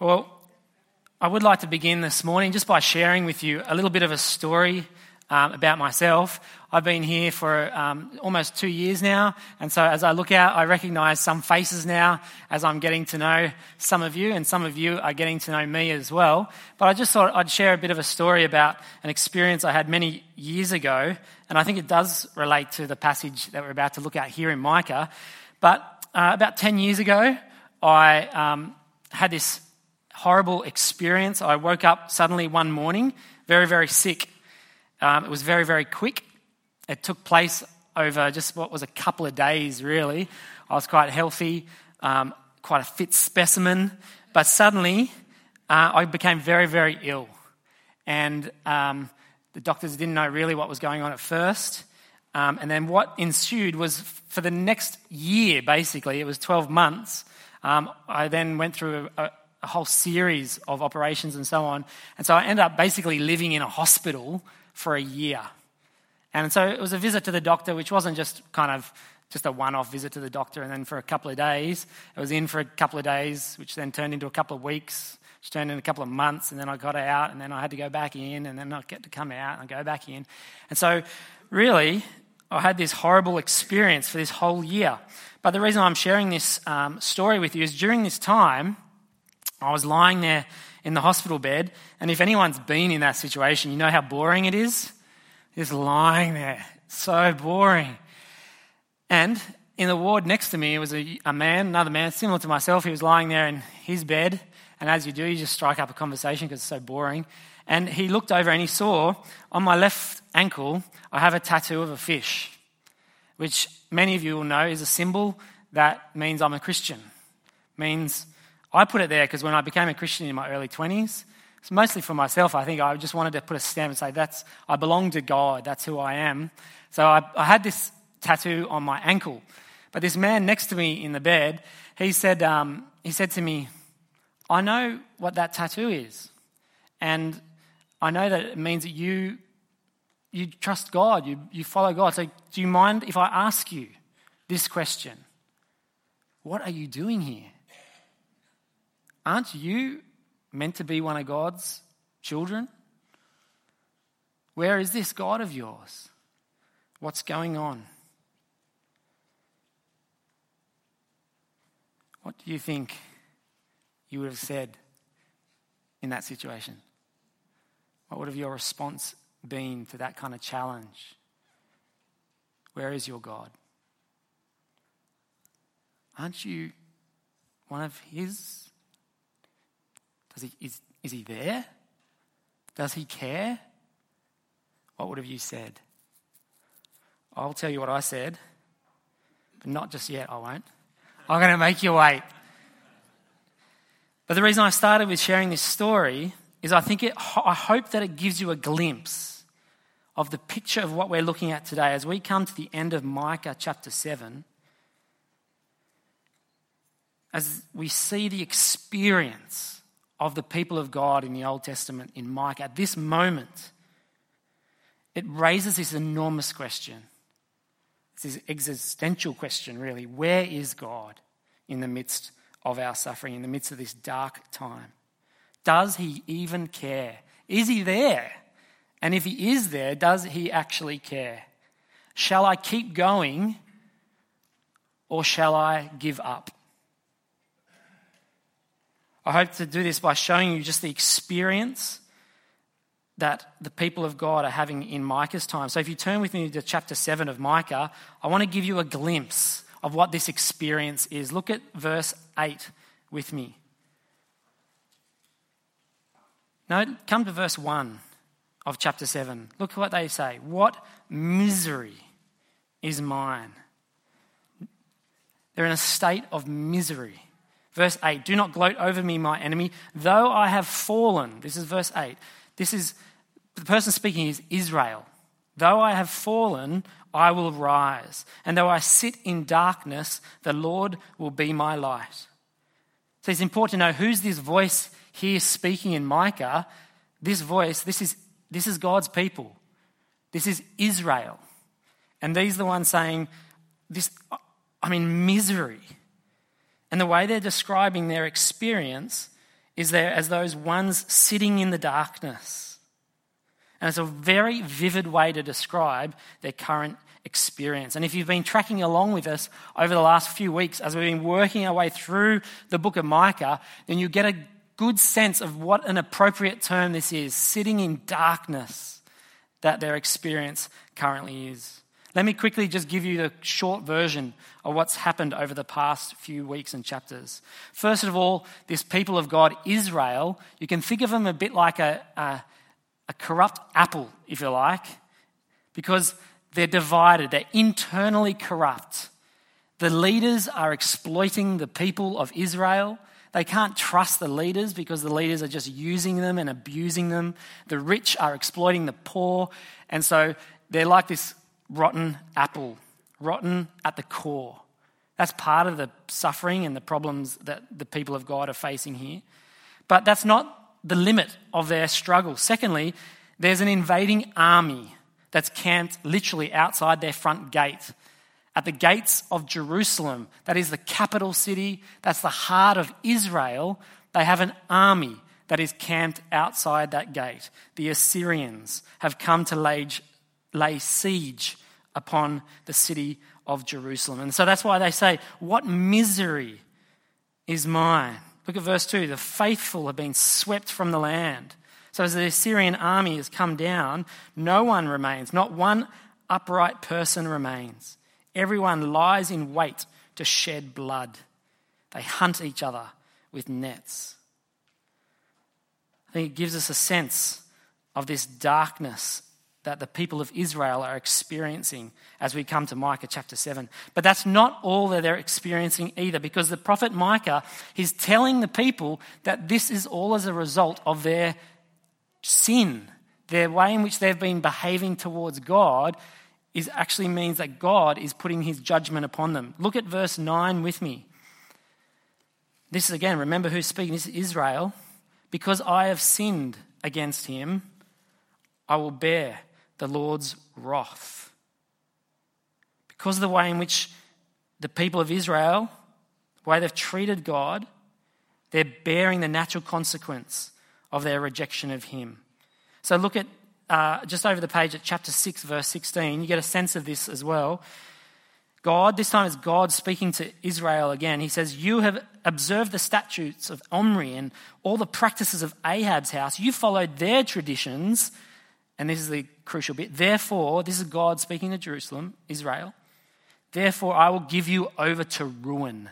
Well, I would like to begin this morning just by sharing with you a little bit of a story about myself. I've been here for almost 2 years now, and so as I look out, I recognise some faces now as I'm getting to know some of you, and some of you are getting to know me as well. But I just thought I'd share a bit of a story about an experience I had many years ago, and I think it does relate to the passage that we're about to look at here in Micah. But about 10 years ago, I had this horrible experience. I woke up suddenly one morning very, very sick. It was very, very quick. It took place over just what was a couple of days, really. I was quite healthy, quite a fit specimen, but suddenly I became very, very ill. And the doctors didn't know really what was going on at first. And then what ensued was for the next year, basically, it was 12 months, I then went through a whole series of operations and so on. And so I ended up basically living in a hospital for a year. And so it was a visit to the doctor, which wasn't just a one-off visit to the doctor and then for a couple of days. It was in for a couple of days, which then turned into a couple of weeks, which turned into a couple of months, and then I got out, and then I had to go back in, and then I get to come out and go back in. And so really, I had this horrible experience for this whole year. But the reason I'm sharing this story with you is during this time, I was lying there in the hospital bed, and if anyone's been in that situation, you know how boring it is? Just lying there. So boring. And in the ward next to me was another man, similar to myself. He was lying there in his bed, and as you do, you just strike up a conversation because it's so boring. And he looked over and he saw, on my left ankle, I have a tattoo of a fish, which many of you will know is a symbol that means I'm a Christian. Means I put it there because when I became a Christian in my early 20s, it's mostly for myself. I think I just wanted to put a stamp and say, I belong to God, that's who I am. So I had this tattoo on my ankle. But this man next to me in the bed, he said to me, I know what that tattoo is. And I know that it means that you trust God, you follow God. So do you mind if I ask you this question? What are you doing here? Aren't you meant to be one of God's children? Where is this God of yours? What's going on? What do you think you would have said in that situation? What would have your response been to that kind of challenge? Where is your God? Aren't you one of his? Is he there? Does he care? What would have you said? I'll tell you what I said, but not just yet, I won't. I'm going to make you wait. But the reason I started with sharing this story is I hope that it gives you a glimpse of the picture of what we're looking at today as we come to the end of Micah chapter 7, as we see the experience of the people of God in the Old Testament in Micah. At this moment, it raises this enormous question. This existential question, really. Where is God in the midst of our suffering, in the midst of this dark time? Does he even care? Is he there? And if he is there, does he actually care? Shall I keep going or shall I give up? I hope to do this by showing you just the experience that the people of God are having in Micah's time. So if you turn with me to chapter 7 of Micah, I want to give you a glimpse of what this experience is. Look at verse 8 with me. No, come to verse 1 of chapter 7. Look what they say. What misery is mine? They're in a state of misery. Verse 8, do not gloat over me, my enemy, though I have fallen. This is verse 8. The person speaking is Israel. Though I have fallen, I will rise. And though I sit in darkness, the Lord will be my light. So it's important to know who's this voice here speaking in Micah. This voice, this is God's people. This is Israel. And these are the ones saying, I'm in misery. And the way they're describing their experience is there as those ones sitting in the darkness. And it's a very vivid way to describe their current experience. And if you've been tracking along with us over the last few weeks as we've been working our way through the book of Micah, then you get a good sense of what an appropriate term this is, sitting in darkness, that their experience currently is. Let me quickly just give you the short version of what's happened over the past few weeks and chapters. First of all, this people of God, Israel, you can think of them a bit like a corrupt apple, if you like, because they're divided, they're internally corrupt. The leaders are exploiting the people of Israel. They can't trust the leaders because the leaders are just using them and abusing them. The rich are exploiting the poor. And so they're like this rotten apple, rotten at the core. That's part of the suffering and the problems that the people of God are facing here. But that's not the limit of their struggle. Secondly, there's an invading army that's camped literally outside their front gate. At the gates of Jerusalem, that is the capital city, that's the heart of Israel, they have an army that is camped outside that gate. The Assyrians have come to lay siege upon the city of Jerusalem. And so that's why they say, "What misery is mine?" Look at verse 2. The faithful have been swept from the land. So as the Assyrian army has come down, no one remains, not one upright person remains. Everyone lies in wait to shed blood. They hunt each other with nets. I think it gives us a sense of this darkness that the people of Israel are experiencing as we come to Micah chapter 7. But that's not all that they're experiencing either, because the prophet Micah is telling the people that this is all as a result of their sin. Their way in which they've been behaving towards God actually means that God is putting his judgment upon them. Look at verse 9 with me. This is again, remember who's speaking. This is Israel. "Because I have sinned against him, I will bear the Lord's wrath." Because of the way in which the people of Israel, the way they've treated God, they're bearing the natural consequence of their rejection of him. So look at just over the page at chapter 6, verse 16. You get a sense of this as well. God, this time it's God speaking to Israel again. He says, "You have observed the statutes of Omri and all the practices of Ahab's house. You followed their traditions." And this is the crucial bit. "Therefore," this is God speaking to Jerusalem, Israel, "therefore I will give you over to ruin,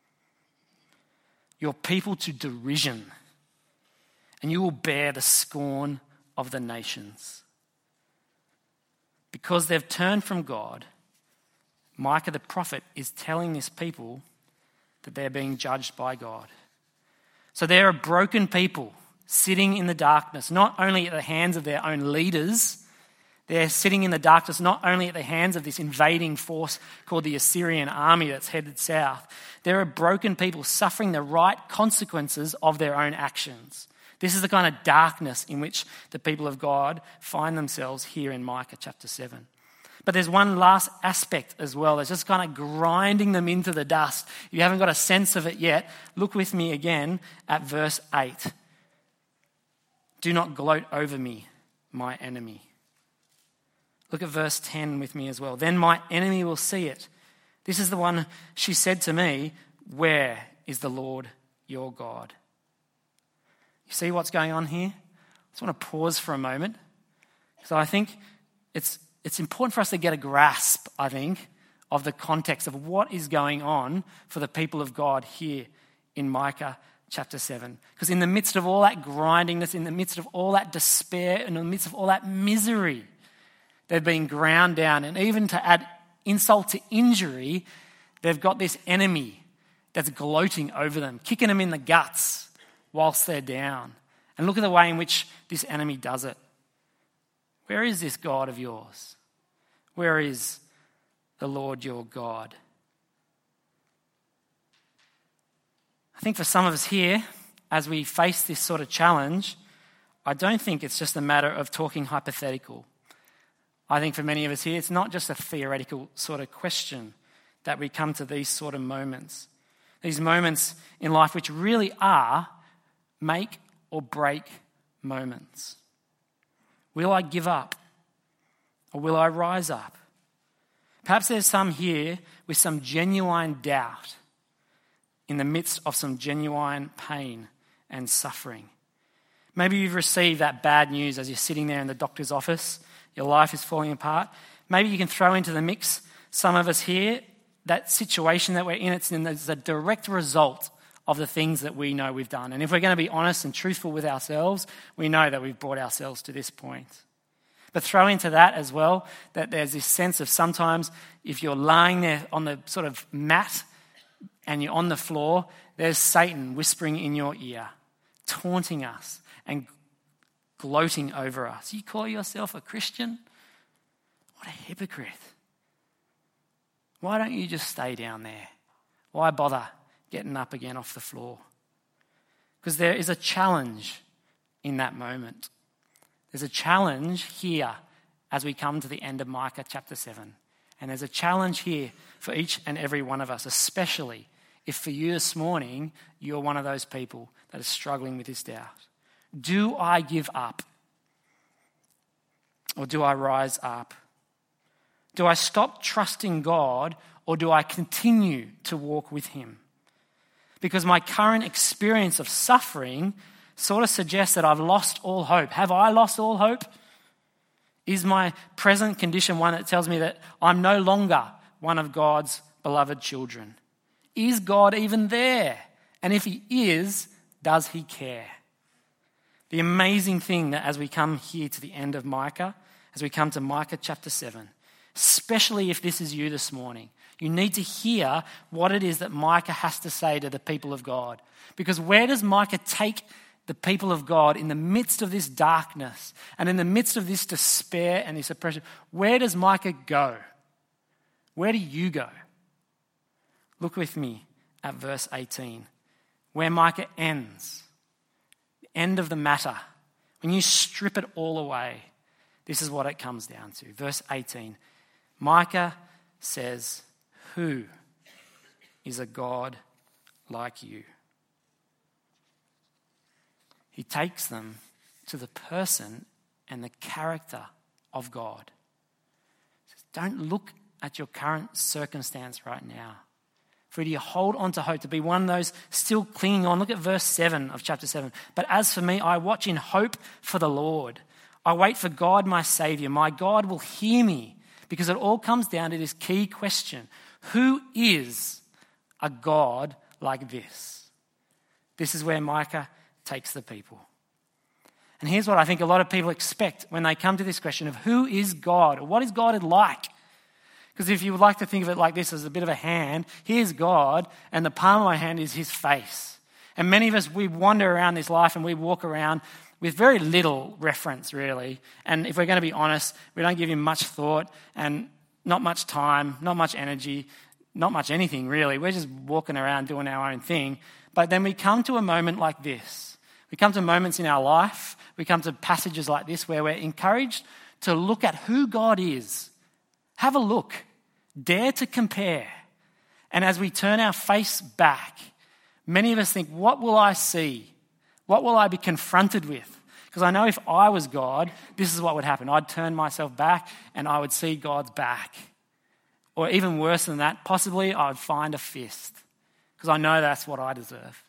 your people to derision, and you will bear the scorn of the nations." Because they've turned from God, Micah the prophet is telling this people that they're being judged by God. So they're a broken people sitting in the darkness, not only at the hands of their own leaders, they're sitting in the darkness not only at the hands of this invading force called the Assyrian army that's headed south. They're a broken people suffering the right consequences of their own actions. This is the kind of darkness in which the people of God find themselves here in Micah chapter 7. But there's one last aspect as well that's just kind of grinding them into the dust. If you haven't got a sense of it yet, look with me again at verse 8. "Do not gloat over me, my enemy." Look at verse 10 with me as well. "Then my enemy will see it. This is the one she said to me, 'Where is the Lord your God?'" You see what's going on here? I just want to pause for a moment. So I think it's important for us to get a grasp, I think, of the context of what is going on for the people of God here in Micah chapter 7. Because in the midst of all that grindingness, in the midst of all that despair, in the midst of all that misery, they've been ground down. And even to add insult to injury, they've got this enemy that's gloating over them, kicking them in the guts whilst they're down. And look at the way in which this enemy does it. Where is this God of yours? Where is the Lord your God? I think for some of us here, as we face this sort of challenge, I don't think it's just a matter of talking hypothetical. I think for many of us here, it's not just a theoretical sort of question that we come to these sort of moments. These moments in life which really are make or break moments. Will I give up or will I rise up? Perhaps there's some here with some genuine doubt in the midst of some genuine pain and suffering. Maybe you've received that bad news as you're sitting there in the doctor's office. Your life is falling apart. Maybe you can throw into the mix, some of us here, that situation that we're in, it's a direct result of the things that we know we've done. And if we're going to be honest and truthful with ourselves, we know that we've brought ourselves to this point. But throw into that as well that there's this sense of sometimes if you're lying there on the sort of mat and you're on the floor, there's Satan whispering in your ear, taunting us and gloating over us. You call yourself a Christian? What a hypocrite. Why don't you just stay down there? Why bother getting up again off the floor? Because there is a challenge in that moment. There's a challenge here as we come to the end of Micah chapter 7. And there's a challenge here for each and every one of us, especially if for you this morning, you're one of those people that is struggling with this doubt. Do I give up? Or do I rise up? Do I stop trusting God or do I continue to walk with him? Because my current experience of suffering sort of suggests that I've lost all hope. Have I lost all hope? Is my present condition one that tells me that I'm no longer one of God's beloved children? Is God even there? And if he is, does he care? The amazing thing that as we come here to the end of Micah, as we come to Micah chapter 7, especially if this is you this morning, you need to hear what it is that Micah has to say to the people of God. Because where does Micah take the people of God in the midst of this darkness and in the midst of this despair and this oppression? Where does Micah go? Where do you go? Look with me at verse 18, where Micah ends. The end of the matter. When you strip it all away, this is what it comes down to. Verse 18, Micah says, "Who is a God like you?" He takes them to the person and the character of God. He says, don't look at your current circumstance right now. For you to hold on to hope, to be one of those still clinging on. Look at verse 7 of chapter 7. "But as for me, I watch in hope for the Lord. I wait for God, my Savior. My God will hear me." Because it all comes down to this key question. Who is a God like this? This is where Micah takes the people. And here's what I think a lot of people expect when they come to this question of who is God? Or what is God like? Because if you would like to think of it like this as a bit of a hand, here's God, and the palm of my hand is his face. And many of us, we wander around this life and we walk around with very little reference, really. And if we're going to be honest, we don't give him much thought and not much time, not much energy, not much anything, really. We're just walking around doing our own thing. But then we come to a moment like this. We come to moments in our life, we come to passages like this where we're encouraged to look at who God is. Have a look. Dare to compare. And as we turn our face back, many of us think, what will I see? What will I be confronted with? Because I know if I was God, this is what would happen. I'd turn myself back and I would see God's back. Or even worse than that, possibly I would find a fist. Because I know that's what I deserve.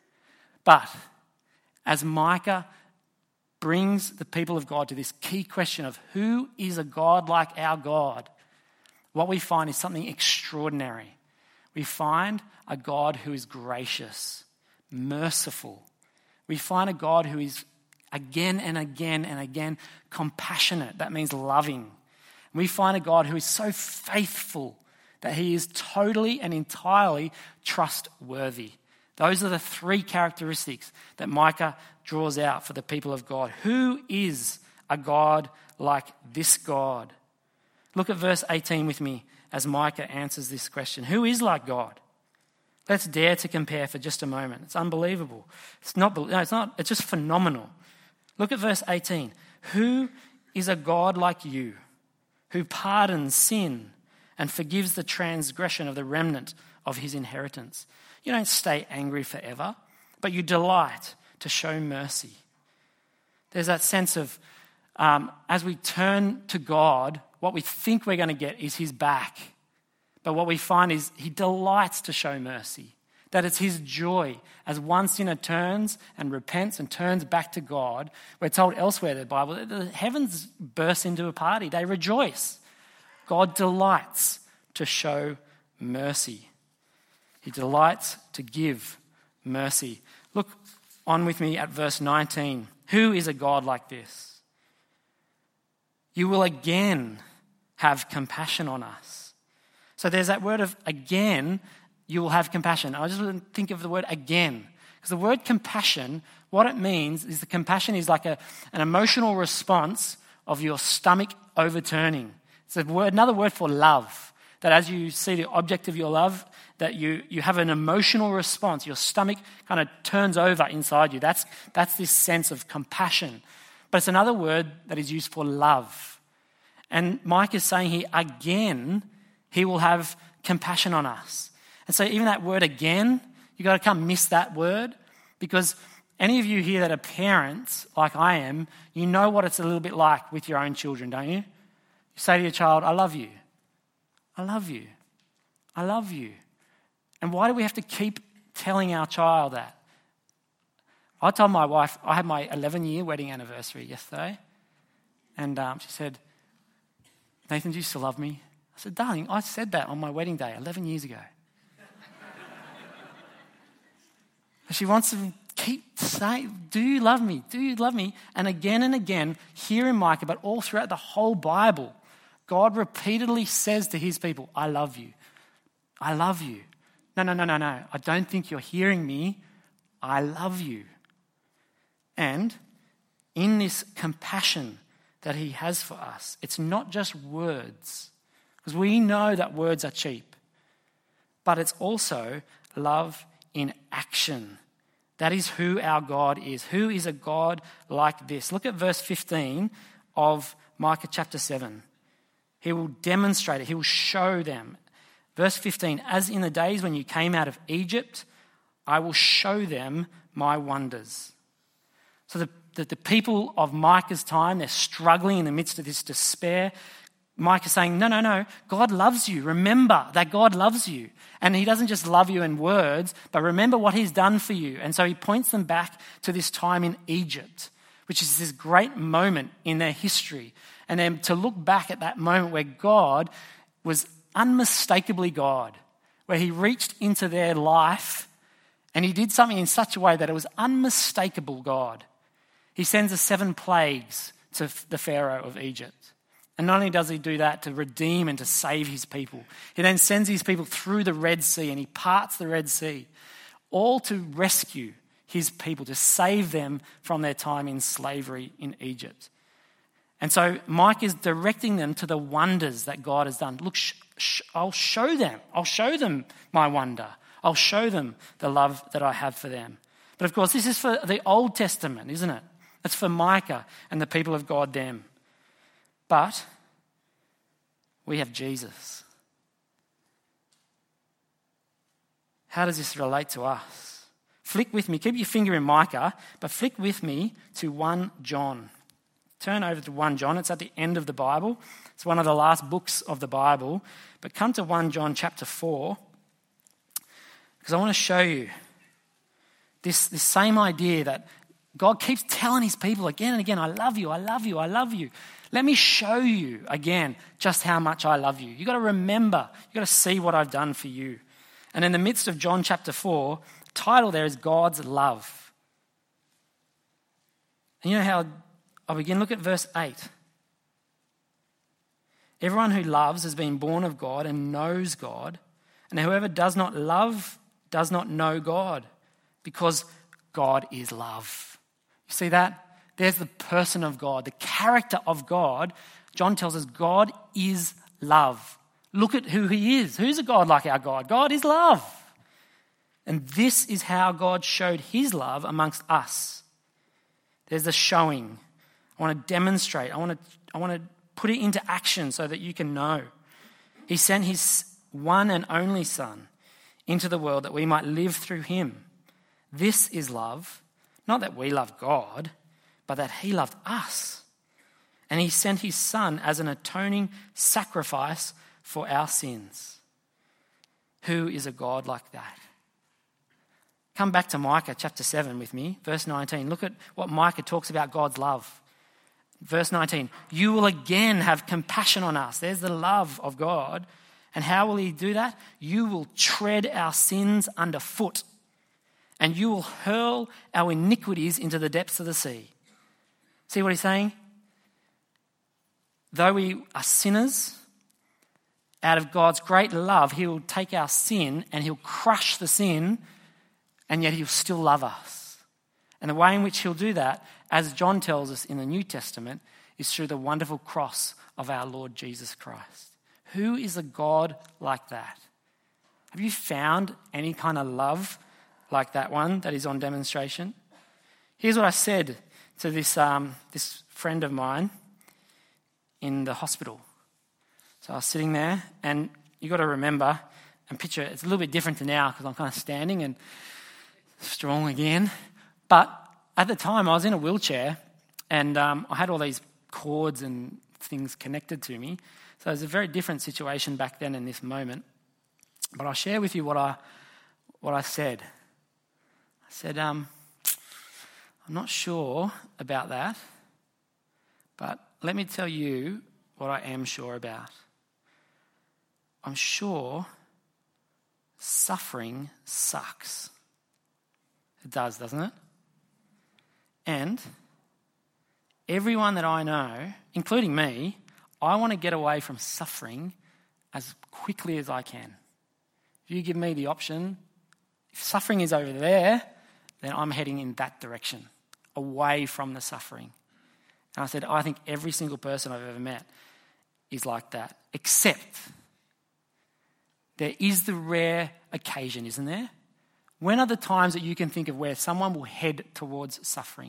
But as Micah brings the people of God to this key question of who is a God like our God, what we find is something extraordinary. We find a God who is gracious, merciful. We find a God who is again and again and again compassionate. That means loving. We find a God who is so faithful that he is totally and entirely trustworthy. Those are the three characteristics that Micah draws out for the people of God. Who is a God like this God? Look at verse 18 with me as Micah answers this question. Who is like God? Let's dare to compare for just a moment. It's unbelievable. It's not. It's just phenomenal. Look at verse 18. Who is a God like you, who pardons sin and forgives the transgression of the remnant of his inheritance? You don't stay angry forever, but you delight to show mercy. There's that sense of as we turn to God, what we think we're going to get is his back. But what we find is he delights to show mercy. That it's his joy as one sinner turns and repents and turns back to God. We're told elsewhere in the Bible that the heavens burst into a party. They rejoice. God delights to show mercy. He delights to give mercy. Look on with me at verse 19. Who is a God like this? You will again have compassion on us. So there's that word of again, you will have compassion. I just want to think of the word again. Because the word compassion, what it means is the compassion is like an emotional response of your stomach overturning. It's another word for love. That as you see the object of your love, that you have an emotional response. Your stomach kind of turns over inside you. That's this sense of compassion. But it's another word that is used for love. And Mike is saying here, again, he will have compassion on us. And so even that word again, you got to come miss that word, because any of you here that are parents, like I am, you know what it's a little bit like with your own children, don't you? You say to your child, I love you. I love you. I love you. And why do we have to keep telling our child that? I told my wife, I had my 11-year wedding anniversary yesterday, and she said, Nathan, do you still love me? I said, darling, I said that on my wedding day 11 years ago. She wants to keep saying, do you love me? Do you love me? And again, here in Micah, but all throughout the whole Bible, God repeatedly says to his people, I love you. I love you. No. I don't think you're hearing me. I love you. And in this compassion that he has for us, it's not just words, because we know that words are cheap, but it's also love in action. That is who our God is. Who is a God like this? Look at verse 15 of Micah chapter 7. He will demonstrate it. He will show them. Verse 15, as in the days when you came out of Egypt, I will show them my wonders. So the people of Micah's time, they're struggling in the midst of this despair. Micah's saying, no, God loves you. Remember that God loves you. And he doesn't just love you in words, but remember what he's done for you. And so he points them back to this time in Egypt, which is this great moment in their history. And then to look back at that moment where God was unmistakably God, where he reached into their life and he did something in such a way that it was unmistakable God. He sends the 7 plagues to the Pharaoh of Egypt. And not only does he do that to redeem and to save his people, he then sends his people through the Red Sea, and he parts the Red Sea, all to rescue his people, to save them from their time in slavery in Egypt. And so Mike is directing them to the wonders that God has done. Look, I'll show them. I'll show them my wonder. I'll show them the love that I have for them. But of course, this is for the Old Testament, isn't it? It's for Micah and the people of God then. But we have Jesus. How does this relate to us? Flick with me, keep your finger in Micah, but flick with me to 1 John. Turn over to 1 John. It's at the end of the Bible. It's one of the last books of the Bible. But come to 1 John chapter 4, because I want to show you this same idea that God keeps telling his people again and again, I love you, I love you, I love you. Let me show you again just how much I love you. You've got to remember, you've got to see what I've done for you. And in the midst of John chapter 4, the title there is God's love. And you know how I begin? Look at verse 8. Everyone who loves has been born of God and knows God. And whoever does not love does not know God, because God is love. You see that? There's the person of God, the character of God. John tells us God is love. Look at who he is. Who's a God like our God? God is love. And this is how God showed his love amongst us. There's the showing. I want to demonstrate. I want to put it into action so that you can know. He sent his one and only Son into the world that we might live through him. This is love, Not that we love God, but that he loved us. And he sent his Son as an atoning sacrifice for our sins. Who is a God like that? Come back to Micah chapter 7 with me, verse 19. Look at what Micah talks about God's love. Verse 19, you will again have compassion on us. There's the love of God. And how will he do that? You will tread our sins underfoot, and you will hurl our iniquities into the depths of the sea. See what he's saying? Though we are sinners, out of God's great love, he will take our sin and he'll crush the sin, and yet he'll still love us. And the way in which he'll do that, as John tells us in the New Testament, is through the wonderful cross of our Lord Jesus Christ. Who is a God like that? Have you found any kind of love like that one that is on demonstration? Here's what I said to this friend of mine in the hospital. So I was sitting there, and you got to remember and picture, it's a little bit different to now because I'm kind of standing and strong again. But at the time I was in a wheelchair, and I had all these cords and things connected to me. So it was a very different situation back then in this moment. But I'll share with you what I said. I said, I'm not sure about that, but let me tell you what I am sure about. I'm sure suffering sucks. It does, doesn't it? And everyone that I know, including me, I want to get away from suffering as quickly as I can. If you give me the option, if suffering is over there, then I'm heading in that direction, away from the suffering. And I said, I think every single person I've ever met is like that, except there is the rare occasion, isn't there? When are the times that you can think of where someone will head towards suffering?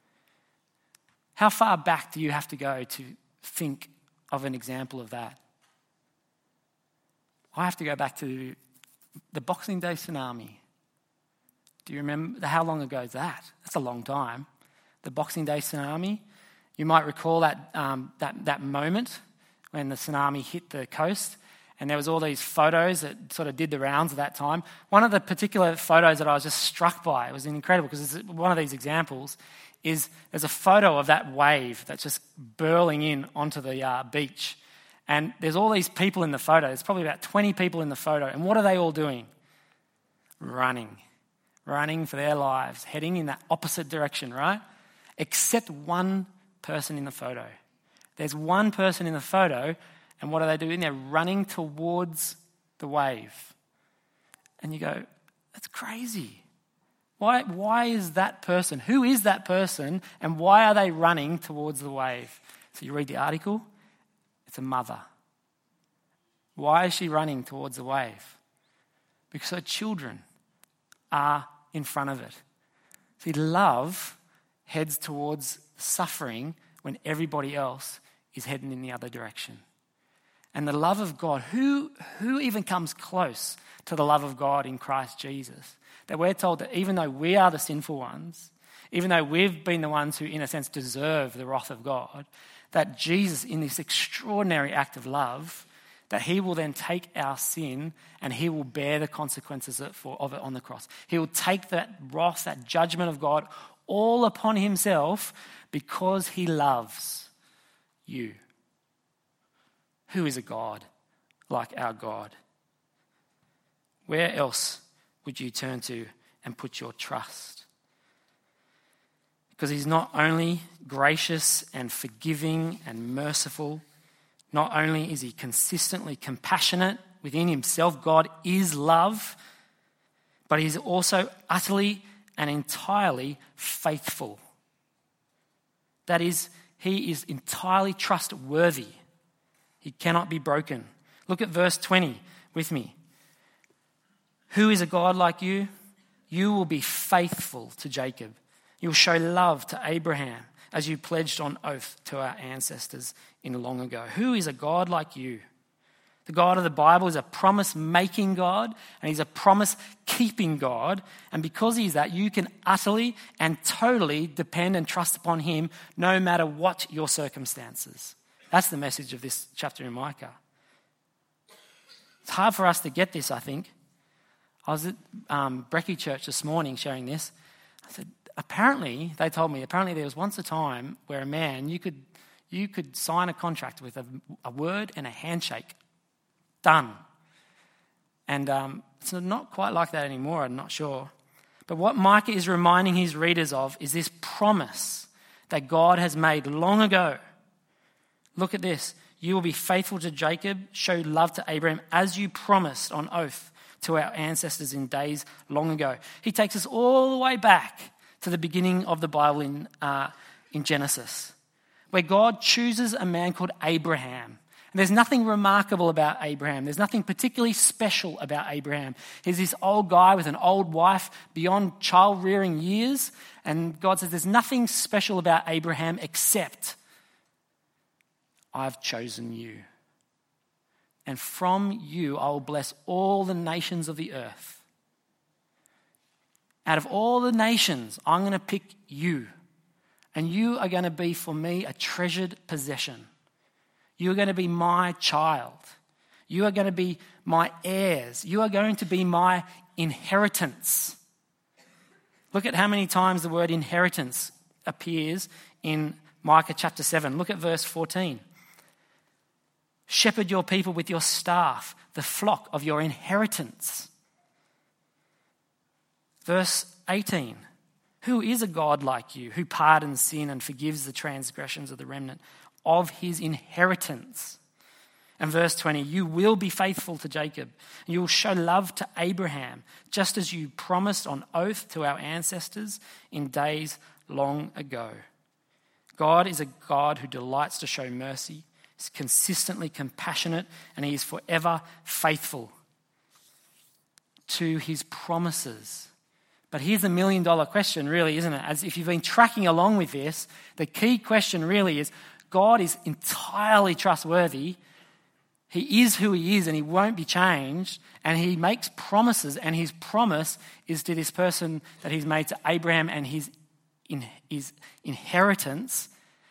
How far back do you have to go to think of an example of that? I have to go back to the Boxing Day tsunami. Do you remember how long ago is that? That's a long time. The Boxing Day tsunami. You might recall that moment when the tsunami hit the coast, and there was all these photos that sort of did the rounds at that time. One of the particular photos that I was just struck by, it was incredible because it's one of these examples, is there's a photo of that wave that's just burling in onto the beach. And there's all these people in the photo. There's probably about 20 people in the photo. And what are they all doing? Running for their lives, heading in that opposite direction, right? Except one person in the photo. There's one person in the photo, and what are they doing? They're running towards the wave. And you go, that's crazy. Why is that person? Who is that person, and why are they running towards the wave? So you read the article, it's a mother. Why is she running towards the wave? Because her children are in front of it. See, love heads towards suffering when everybody else is heading in the other direction. And the love of God, who even comes close to the love of God in Christ Jesus? That we're told that even though we are the sinful ones, even though we've been the ones who, in a sense, deserve the wrath of God, that Jesus, in this extraordinary act of love, that he will then take our sin and he will bear the consequences of it on the cross. He will take that wrath, that judgment of God, all upon himself because he loves you. Who is a God like our God? Where else would you turn to and put your trust? Because he's not only gracious and forgiving and merciful, not only is he consistently compassionate within himself, God is love, but he's also utterly and entirely faithful. That is, he is entirely trustworthy. He cannot be broken. Look at verse 20 with me. Who is a God like you? You will be faithful to Jacob. You will show love to Abraham as you pledged on oath to our ancestors in long ago. Who is a God like you? The God of the Bible is a promise-making God, and he's a promise-keeping God. And because he's that, you can utterly and totally depend and trust upon him no matter what your circumstances. That's the message of this chapter in Micah. It's hard for us to get this, I think. I was at Brecky Church this morning sharing this. I said, they told me, there was once a time where a man, you could sign a contract with a word and a handshake. Done. And it's not quite like that anymore, I'm not sure. But what Micah is reminding his readers of is this promise that God has made long ago. Look at this. You will be faithful to Jacob, show love to Abraham as you promised on oath to our ancestors in days long ago. He takes us all the way back to the beginning of the Bible in Genesis, where God chooses a man called Abraham. And there's nothing remarkable about Abraham. There's nothing particularly special about Abraham. He's this old guy with an old wife beyond child-rearing years. And God says there's nothing special about Abraham except I've chosen you. And from you I will bless all the nations of the earth. Out of all the nations, I'm going to pick you. And you are going to be for me a treasured possession. You are going to be my child. You are going to be my heirs. You are going to be my inheritance. Look at how many times the word inheritance appears in Micah chapter 7. Look at verse 14. Shepherd your people with your staff, the flock of your inheritance. Verse 18. Who is a God like you, who pardons sin and forgives the transgressions of the remnant of his inheritance? And verse 20, you will be faithful to Jacob, and you will show love to Abraham, just as you promised on oath to our ancestors in days long ago. God is a God who delights to show mercy, is consistently compassionate, and he is forever faithful to his promises. But here's the $1 million question, really, isn't it? As if you've been tracking along with this, the key question really is, God is entirely trustworthy. He is who he is and he won't be changed. And he makes promises, and his promise is to this person that he's made to Abraham and his inheritance.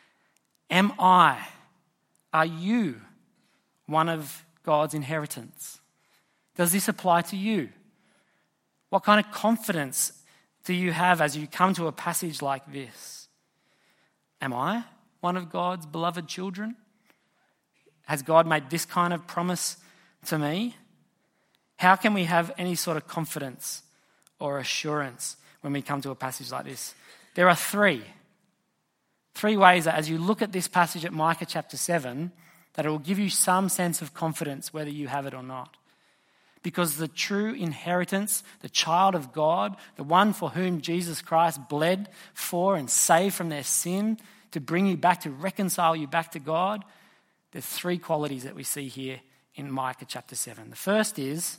Are you one of God's inheritance? Does this apply to you? What kind of confidence do you have as you come to a passage like this? Am I one of God's beloved children? Has God made this kind of promise to me? How can we have any sort of confidence or assurance when we come to a passage like this? There are three ways that as you look at this passage at Micah chapter 7, that it will give you some sense of confidence whether you have it or not. Because the true inheritance, the child of God, the one for whom Jesus Christ bled for and saved from their sin, to bring you back, to reconcile you back to God, there's three qualities that we see here in Micah chapter 7. The first is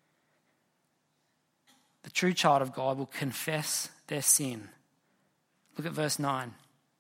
the true child of God will confess their sin. Look at verse 9.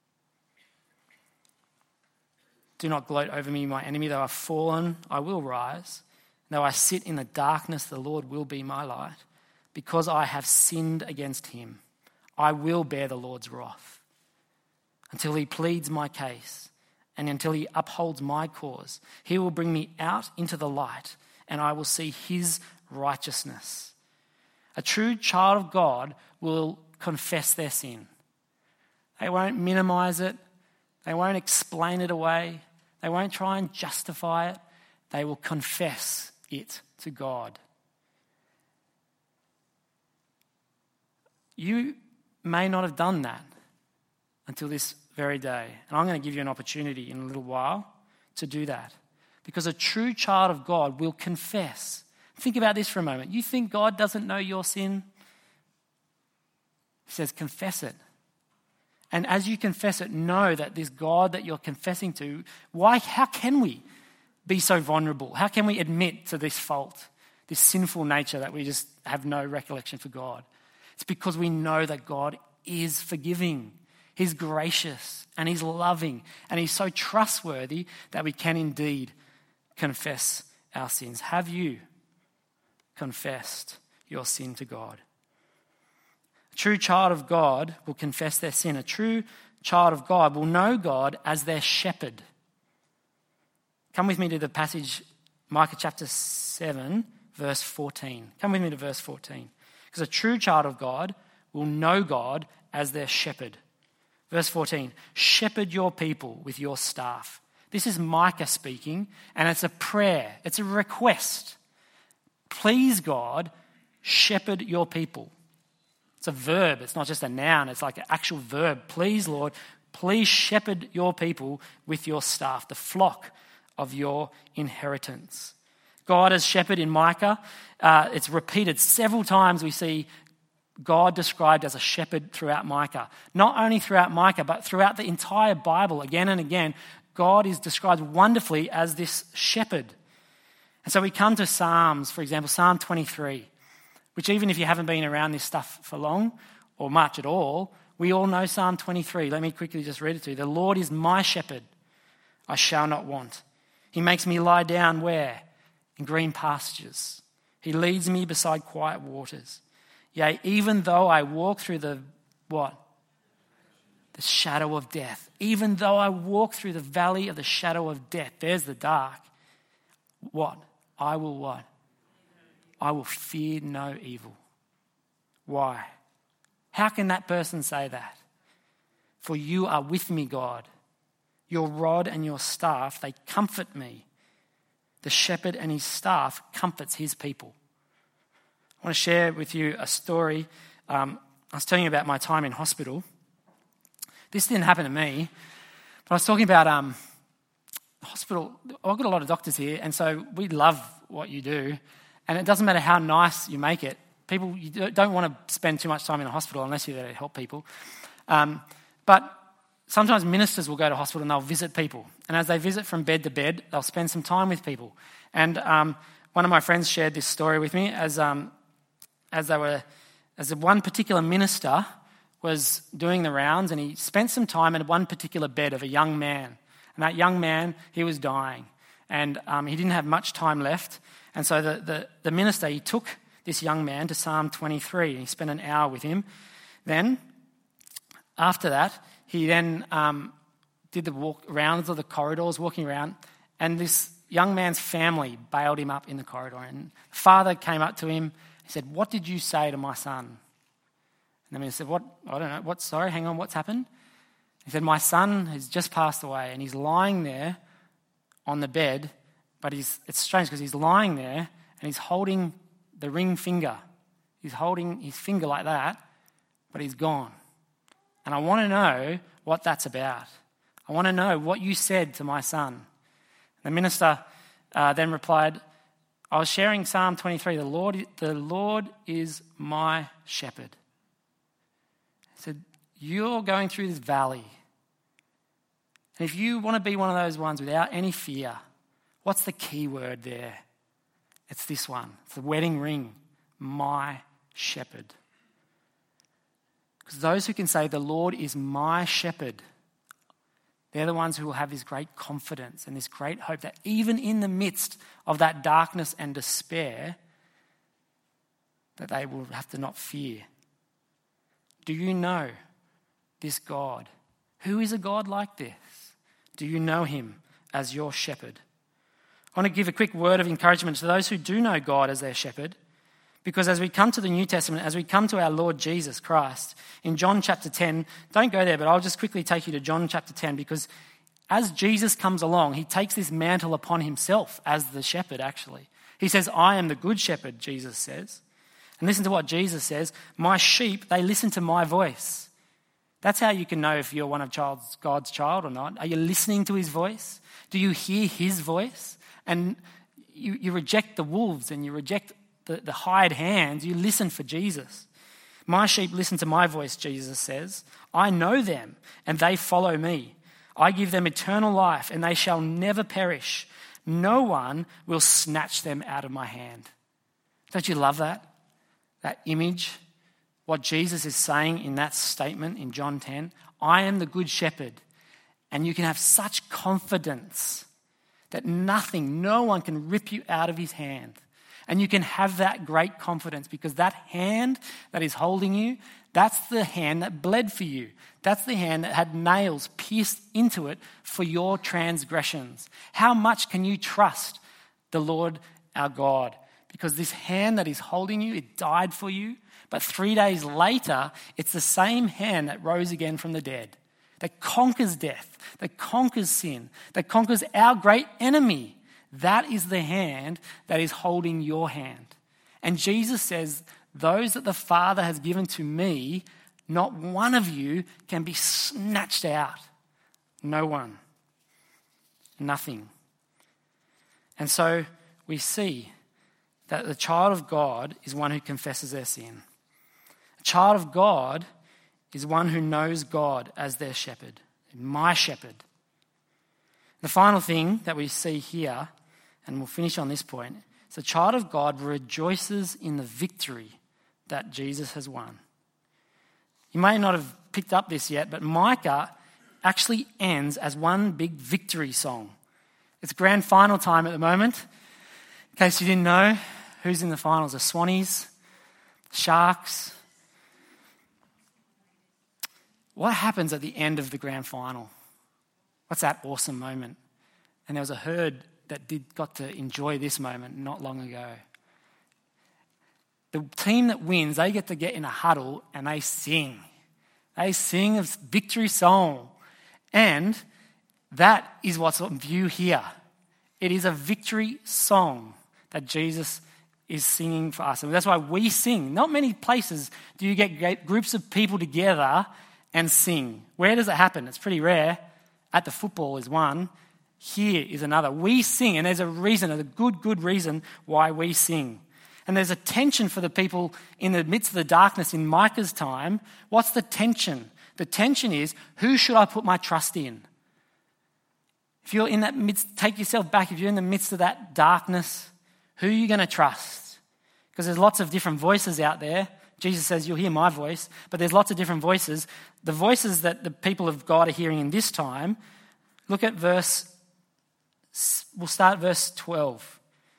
Do not gloat over me, my enemy. Though I've fallen, I will rise. Though I sit in the darkness, the Lord will be my light. Because I have sinned against him, I will bear the Lord's wrath until he pleads my case and until he upholds my cause. He will bring me out into the light, and I will see his righteousness. A true child of God will confess their sin. They won't minimize it. They won't explain it away. They won't try and justify it. They will confess it to God. You may not have done that until this very day. And I'm going to give you an opportunity in a little while to do that. Because a true child of God will confess. Think about this for a moment. You think God doesn't know your sin? He says, confess it. And as you confess it, know that this God that you're confessing to, how can we be so vulnerable? How can we admit to this fault, this sinful nature that we just have no recollection for God? It's because we know that God is forgiving. He's gracious and he's loving and he's so trustworthy that we can indeed confess our sins? Have you confessed your sin to God? A true child of God will confess their sin. A true child of God will know God as their shepherd. Come with me to the passage, Micah chapter 7, verse 14. Come with me to verse 14. Because a true child of God will know God as their shepherd. Verse 14, shepherd your people with your staff. This is Micah speaking, and it's a prayer. It's a request. Please, God, shepherd your people. It's a verb. It's not just a noun. It's like an actual verb. Please, Lord, please shepherd your people with your staff, the flock of your inheritance. God as shepherd in Micah, it's repeated several times. We see God described as a shepherd throughout Micah. Not only throughout Micah, but throughout the entire Bible, again and again, God is described wonderfully as this shepherd. And so we come to Psalms, for example, Psalm 23, which even if you haven't been around this stuff for long or much at all, we all know Psalm 23. Let me quickly just read it to you. The Lord is my shepherd, I shall not want. He makes me lie down where? In green pastures. He leads me beside quiet waters. Yea, even though I walk through the what? The shadow of death. Even though I walk through the valley of the shadow of death. There's the dark. What? I will what? I will fear no evil. Why? How can that person say that? For you are with me, God. Your rod and your staff, they comfort me. The shepherd and his staff comforts his people. I want to share with you a story. I was telling you about my time in hospital. This didn't happen to me, but I was talking about hospital. I've got a lot of doctors here, and so we love what you do. And it doesn't matter how nice you make it. People, you don't want to spend too much time in a hospital unless you're there to help people. But sometimes ministers will go to hospital and they'll visit people. And as they visit from bed to bed, they'll spend some time with people. And one of my friends shared this story with me as one particular minister was doing the rounds, and he spent some time at one particular bed of a young man. And that young man, he was dying. And he didn't have much time left. And so the minister, he took this young man to Psalm 23, and he spent an hour with him. Then, after that, he then did the rounds of the corridors, walking around, and this young man's family bailed him up in the corridor. And the father came up to him. He said, "What did you say to my son?" And the minister said, "What? I don't know. What? Sorry, hang on. What's happened?" He said, "My son has just passed away, and he's lying there on the bed, but it's strange because he's lying there and he's holding the ring finger. He's holding his finger like that, but he's gone. And I want to know what that's about. I want to know what you said to my son." The minister then replied, "I was sharing Psalm 23. The Lord is my shepherd." He said, "You're going through this valley. And if you want to be one of those ones without any fear, what's the key word there? It's this one. It's the wedding ring. My shepherd." Because those who can say, "The Lord is my shepherd," they're the ones who will have this great confidence and this great hope that even in the midst of that darkness and despair, that they will have to not fear. Do you know this God? Who is a God like this? Do you know him as your shepherd? I want to give a quick word of encouragement to those who do know God as their shepherd, because as we come to the New Testament, as we come to our Lord Jesus Christ, in John chapter 10, don't go there, but I'll just quickly take you to John chapter 10, because as Jesus comes along, he takes this mantle upon himself as the shepherd, actually. He says, "I am the good shepherd," Jesus says. And listen to what Jesus says, "My sheep, they listen to my voice." That's how you can know if you're one of God's child or not. Are you listening to his voice? Do you hear his voice? And you reject the wolves and you reject the hired hands. You listen for Jesus. "My sheep listen to my voice," Jesus says. "I know them and they follow me. I give them eternal life and they shall never perish. No one will snatch them out of my hand." Don't you love that? That image? What Jesus is saying in that statement in John 10. I am the good shepherd. And you can have such confidence that nothing, no one can rip you out of his hand. And you can have that great confidence because that hand that is holding you, that's the hand that bled for you. That's the hand that had nails pierced into it for your transgressions. How much can you trust the Lord our God? Because this hand that is holding you, it died for you. But 3 days later, it's the same hand that rose again from the dead, that conquers death, that conquers sin, that conquers our great enemy. That is the hand that is holding your hand. And Jesus says, those that the Father has given to me, not one of you can be snatched out. No one. Nothing. And so we see that the child of God is one who confesses their sin. A child of God is one who knows God as their shepherd, my shepherd. The final thing that we see here, and we'll finish on this point, is the child of God rejoices in the victory that Jesus has won. You may not have picked up this yet, but Micah actually ends as one big victory song. It's grand final time at the moment. In case you didn't know, who's in the finals? The Swannies, Sharks. What happens at the end of the grand final? What's that awesome moment? And there was a herd that got to enjoy this moment not long ago. The team that wins, they get to get in a huddle and they sing. They sing a victory song. And that is what's on view here. It is a victory song that Jesus is singing for us. And that's why we sing. Not many places do you get groups of people together and sing. Where does it happen? It's pretty rare. At the football is one. Here is another. We sing, and there's a reason, a good reason why we sing. And there's a tension for the people in the midst of the darkness in Micah's time. What's the tension? The tension is, who should I put my trust in? If you're in that midst, take yourself back. If you're in the midst of that darkness, who are you going to trust? Because there's lots of different voices out there. Jesus says, you'll hear my voice, but there's lots of different voices. The voices that the people of God are hearing in this time, look at we'll start verse 12.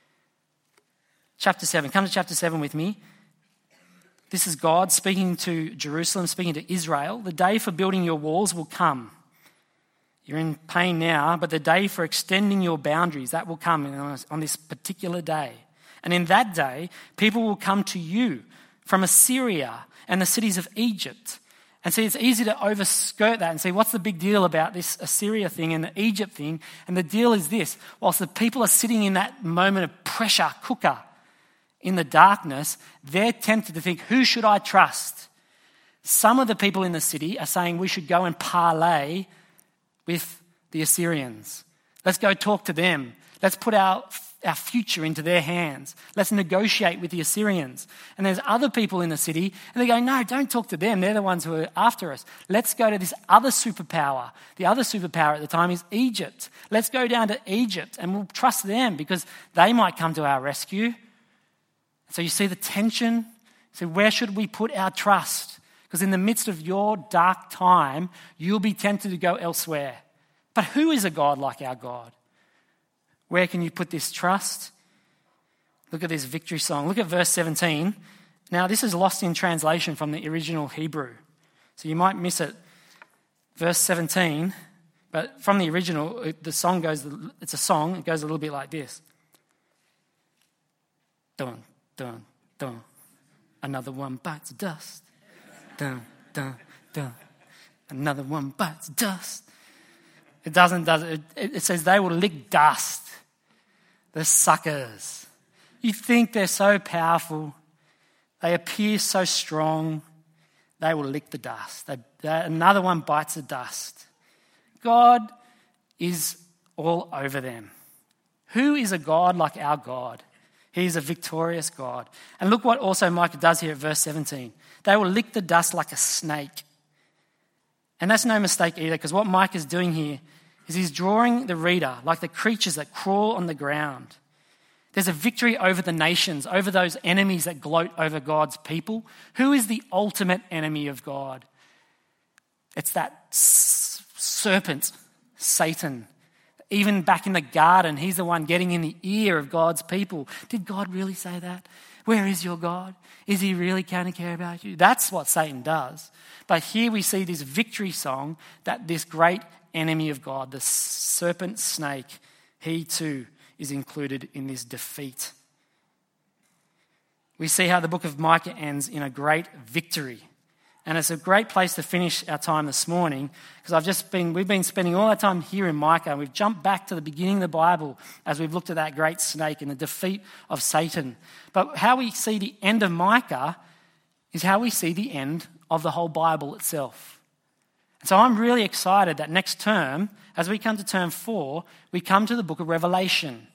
Chapter 7. Come to chapter 7 with me. This is God speaking to Jerusalem, speaking to Israel. The day for building your walls will come. You're in pain now, but the day for extending your boundaries, that will come on this particular day. And in that day, people will come to you from Assyria and the cities of Egypt. And see, it's easy to overskirt that and say, what's the big deal about this Assyria thing and the Egypt thing? And the deal is this: whilst the people are sitting in that moment of pressure cooker in the darkness, they're tempted to think, who should I trust? Some of the people in the city are saying we should go and parley with the Assyrians. Let's go talk to them. Let's put our future into their hands. Let's negotiate with the Assyrians. And there's other people in the city, and they go, no, don't talk to them. They're the ones who are after us. Let's go to this other superpower. The other superpower at the time is Egypt. Let's go down to Egypt, and we'll trust them because they might come to our rescue. So you see the tension. So where should we put our trust? Because in the midst of your dark time, you'll be tempted to go elsewhere. But who is a God like our God? Where can you put this trust? Look at this victory song. Look at verse 17. Now, this is lost in translation from the original Hebrew, so you might miss it. Verse 17, but from the original, the song goes, it's a song, it goes a little bit like this. Dun, dun, dun. Another one bites dust. Dun, dun, dun. Another one bites dust. It doesn't, does it? It says they will lick dust. The suckers. You think they're so powerful. They appear so strong. They will lick the dust. Another one bites the dust. God is all over them. Who is a God like our God? He is a victorious God. And look what also Micah does here at verse 17. They will lick the dust like a snake. And that's no mistake either, because what Micah is doing here is he's drawing the reader like the creatures that crawl on the ground. There's a victory over the nations, over those enemies that gloat over God's people. Who is the ultimate enemy of God? It's that serpent, Satan, Even back in the garden, he's the one getting in the ear of God's people. Did God really say that? Where is your God? Is he really going to care about you? That's what Satan does. But here we see this victory song that this great enemy of God, the serpent snake, he too is included in this defeat. We see how the book of Micah ends in a great victory. And it's a great place to finish our time this morning because we've been spending all our time here in Micah, and we've jumped back to the beginning of the Bible as we've looked at that great snake and the defeat of Satan. But how we see the end of Micah is how we see the end of the whole Bible itself. And so I'm really excited that next term, as we come to term 4, we come to the book of Revelation.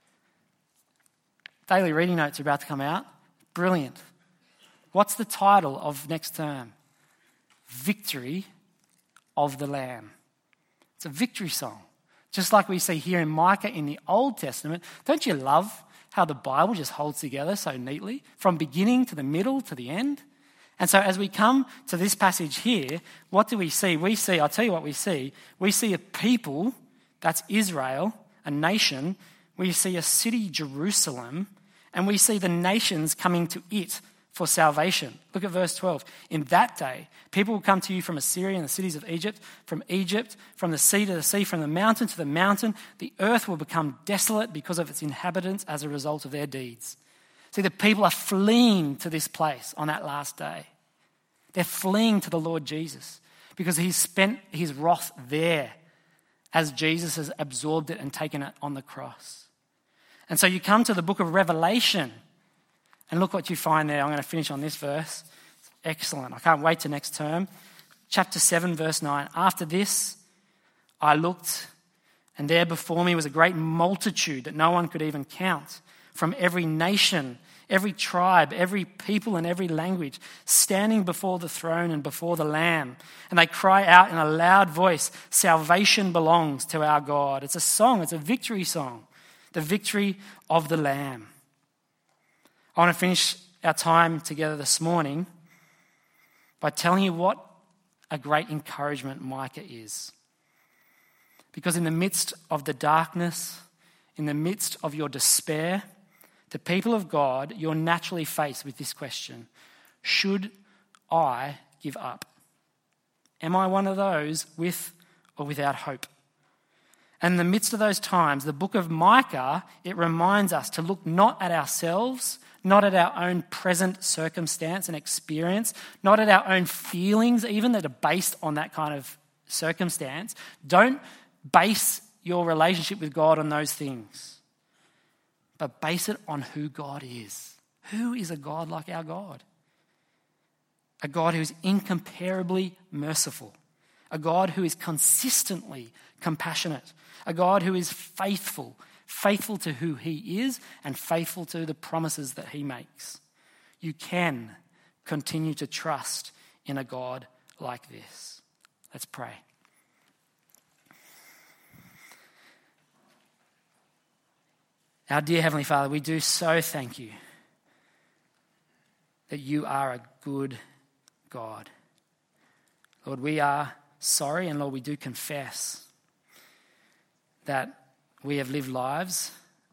Daily reading notes are about to come out. Brilliant. What's the title of next term? Victory of the Lamb. It's a victory song. Just like we see here in Micah in the Old Testament. Don't you love how the Bible just holds together so neatly from beginning to the middle to the end? And so as we come to this passage here, what do we see? I'll tell you what we see. We see a people, that's Israel, a nation. We see a city, Jerusalem, and we see the nations coming to it for salvation. Look at verse 12. In that day, people will come to you from Assyria and the cities of Egypt, from the sea to the sea, from the mountain to the mountain. The earth will become desolate because of its inhabitants as a result of their deeds. See, the people are fleeing to this place on that last day. They're fleeing to the Lord Jesus because he's spent his wrath there as Jesus has absorbed it and taken it on the cross. And so you come to the book of Revelation, and look what you find there. I'm going to finish on this verse. Excellent. I can't wait to next term. Chapter 7, verse 9. After this, I looked, and there before me was a great multitude that no one could even count, from every nation, every tribe, every people, and every language, standing before the throne and before the Lamb. And they cry out in a loud voice, salvation belongs to our God. It's a song. It's a victory song. The victory of the Lamb. I want to finish our time together this morning by telling you what a great encouragement Micah is. Because in the midst of the darkness, in the midst of your despair, the people of God, you're naturally faced with this question: should I give up? Am I one of those with or without hope? And in the midst of those times, the book of Micah, it reminds us to look not at ourselves, not at our own present circumstance and experience, not at our own feelings, even that are based on that kind of circumstance. Don't base your relationship with God on those things, but base it on who God is. Who is a God like our God? A God who is incomparably merciful. A God who is consistently compassionate. A God who is faithful to who he is and faithful to the promises that he makes. You can continue to trust in a God like this. Let's pray. Our dear Heavenly Father, we do so thank you that you are a good God. Lord, we are sorry, and Lord, we do confess that we have lived lives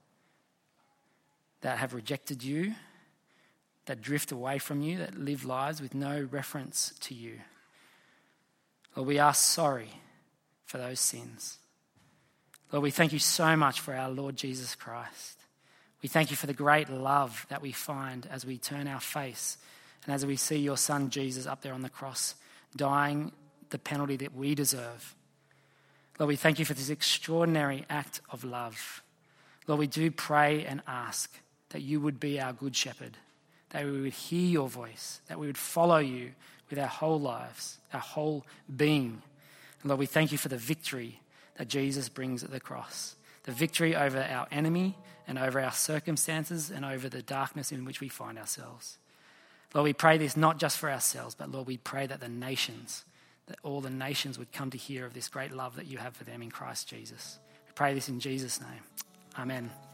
that have rejected you, that drift away from you, that live lives with no reference to you. Lord, we are sorry for those sins. Lord, we thank you so much for our Lord Jesus Christ. We thank you for the great love that we find as we turn our face and as we see your Son Jesus up there on the cross, dying the penalty that we deserve. Lord, we thank you for this extraordinary act of love. Lord, we do pray and ask that you would be our good shepherd, that we would hear your voice, that we would follow you with our whole lives, our whole being. And Lord, we thank you for the victory that Jesus brings at the cross, the victory over our enemy and over our circumstances and over the darkness in which we find ourselves. Lord, we pray this not just for ourselves, but Lord, we pray that that all the nations would come to hear of this great love that you have for them in Christ Jesus. We pray this in Jesus' name. Amen.